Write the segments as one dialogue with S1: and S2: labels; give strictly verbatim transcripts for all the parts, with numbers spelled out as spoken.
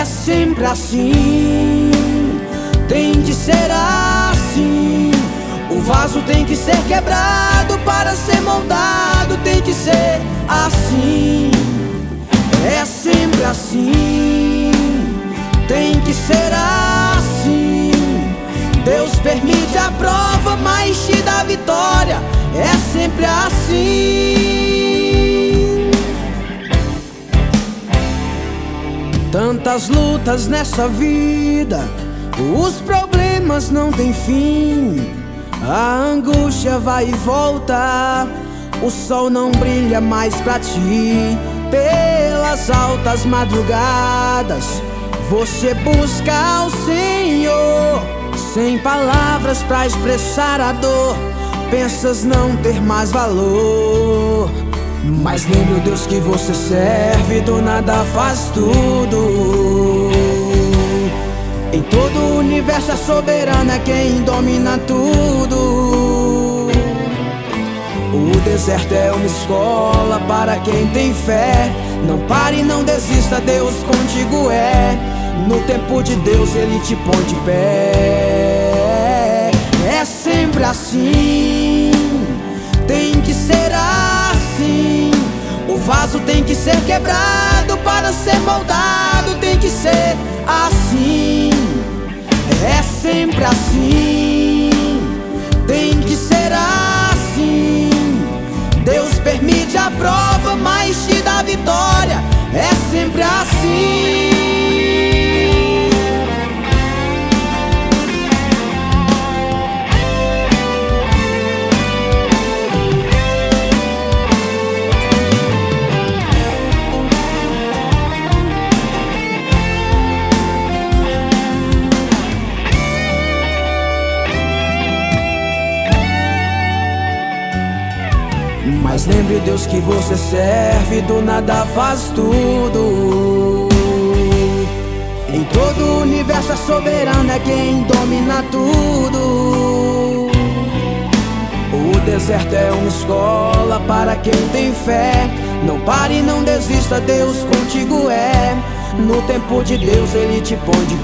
S1: sempre assim, tem que ser assim. O vaso tem que ser quebrado para ser moldado, tem que ser assim. É sempre assim, tem que ser assim. Deus permite a prova, mas te dá vitória. É sempre assim. Tantas lutas nessa vida, os problemas não têm fim. A angústia vai e volta, o sol não brilha mais pra ti. Pelas altas madrugadas, você busca o Senhor, sem palavras pra expressar a dor. Pensas não ter mais valor, mas lembre o Deus que você serve, do nada faz tudo. Em todo o universo é soberano, é quem domina tudo. O deserto é uma escola para quem tem fé. Não pare, não desista, Deus contigo é. No tempo de Deus Ele te põe de pé. É sempre assim, tem que ser assim. O vaso tem que ser quebrado para ser moldado, tem que ser assim. É sempre assim, tem que ser assim. Deus permite a prova, mas te dá vitória. É sempre assim. Mas lembre Deus que você serve, do nada faz tudo. Em todo o universo é soberano, é quem domina tudo. O deserto é uma escola para quem tem fé. Não pare, não desista, Deus contigo é. No tempo de Deus Ele te põe de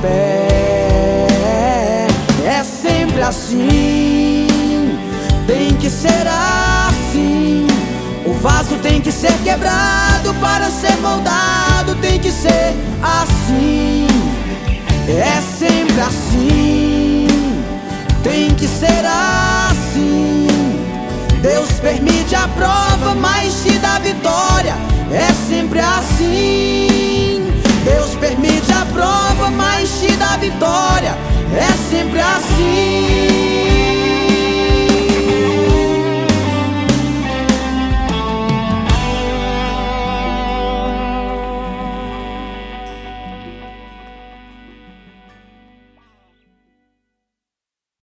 S1: pé. É sempre assim, tem que ser assim. O vaso tem que ser quebrado para ser moldado, tem que ser assim. É sempre assim, tem que ser assim. Deus permite a prova, mas te dá vitória. É sempre assim. Deus permite a prova, mas te dá vitória. É sempre assim.